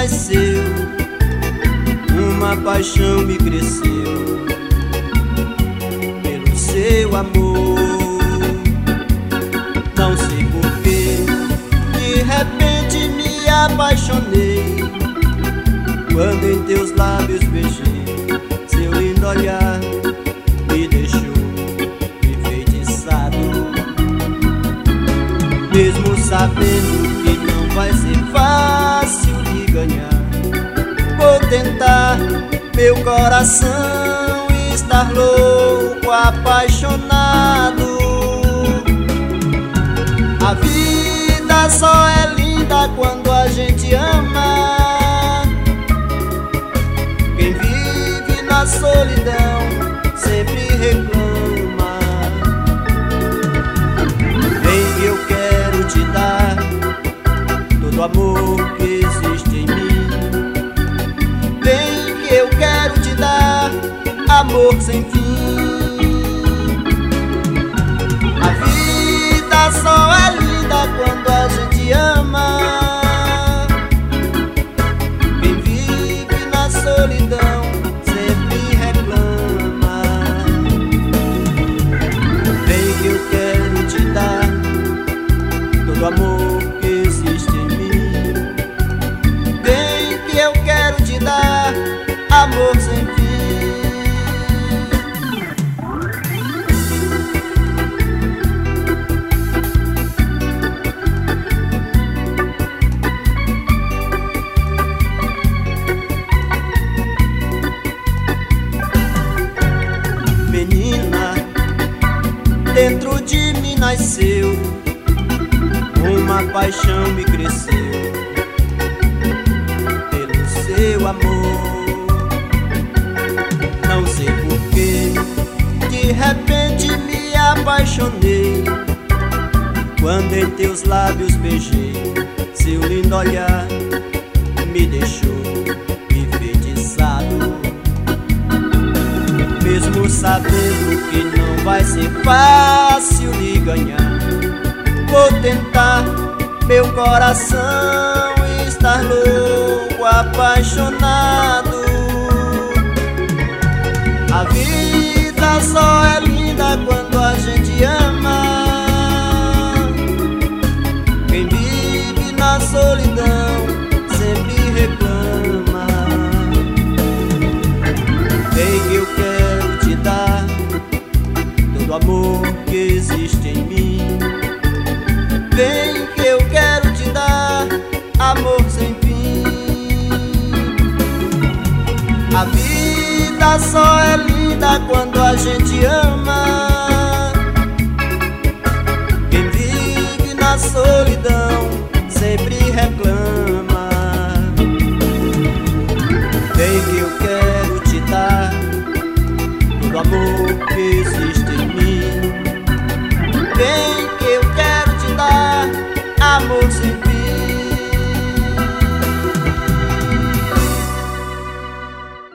nasceu, uma paixão me cresceu pelo seu amor. Não sei porquê, de repente me apaixonei quando em teus lábios beijei. Seu lindo olhar me deixou enfeitiçado. Mesmo sabendo que não vai ser fácil de ganhar, vou tentar. Meu coração estar louco, apaixonado. A vida só é linda quando a gente ama. Quem vive na solidão sempre reclama. Vem que eu quero te dar todo o amor que existe em mim. Vem que eu quero te dar amor sem fim. A vida só é linda quando a gente ama. Quem vive na solidão sempre reclama. Vem que eu quero te dar todo o amor que existe em mim. Vem que eu quero te dar amor sem fim. Menina, dentro de mim nasceu, uma paixão me cresceu pelo seu amor. Não sei porquê, de repente me apaixonei quando em teus lábios beijei. Seu lindo olhar me deixou enfeitiçado. Mesmo sabendo que não vai ser fácil de ganhar, vou tentar. Meu coração estar louco, apaixonado. A vida só é linda quando a gente ama. Quem vive na solidão sempre reclama. Vem que eu quero te dar todo o amor que existe em mim. Vem que eu quero te dar amor sem fim. A vida só é linda quando a gente ama. Quem vive na solidão sempre reclama. Vem que eu quero te dar todo o amor que existe